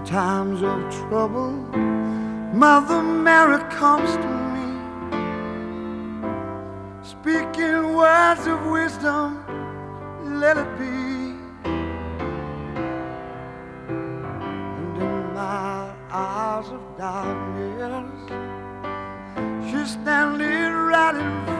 times of trouble, Mother Mary comes to me, speaking words of wisdom, let it be. And in my hours of darkness, she's standing right in front